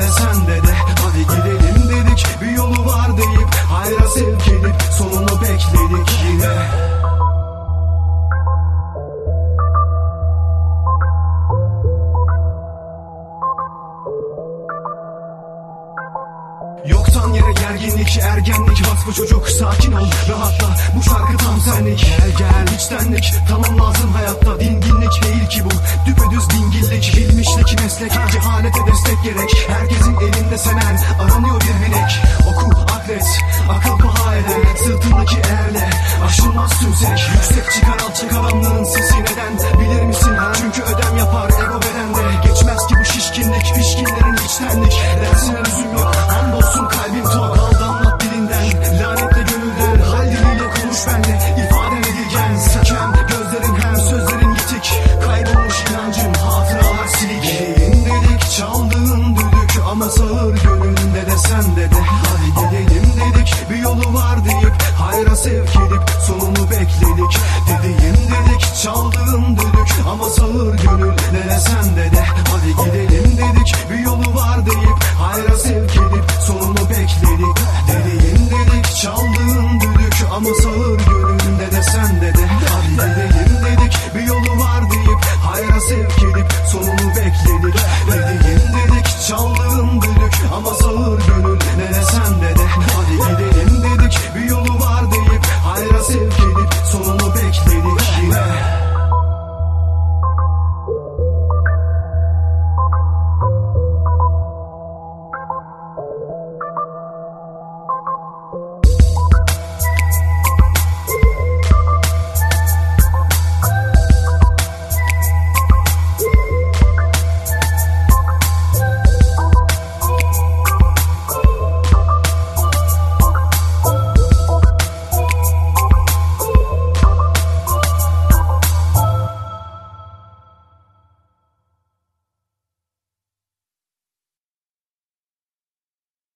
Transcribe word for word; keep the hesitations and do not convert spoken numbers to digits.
de sende de. Hadi gidelim dedik, bir yolu var deyip hayra sevk edip sonunu bekledik yine. Yoktan yere gerginlik, ergenlik, vasfı çocuk, sakin ol, rahatla, bu şarkı tam senlik. Gel gel içtenlik, tamam lazım hayatta, dinginlik değil ki bu, düpedüz dingillik. Bilmişlik meslek, cehalete destek gerek, herkesin elinde semer, aranıyor bir bilek. Oku, aklet, akıl paha eder, sırtındaki erle aşılmaz tümsek. Yüksek çıkar alçak adamların sesi neden, bilir misin? Çünkü ödem yapar ego bedende. Geçmez ki bu şişkinlik, pişkinlerin içtenlik. Dersine lüzum yok, andolsun kalbim tok. Al damlat dilinden, lanetle gönülden, hal diliyle konuş benle, ifaden edilgen. Saken gözlerin hem sözlerin yitik, kaybolmuş inancım, hatıralar silik. Gelin dedik, çaldığın düdük ama sağır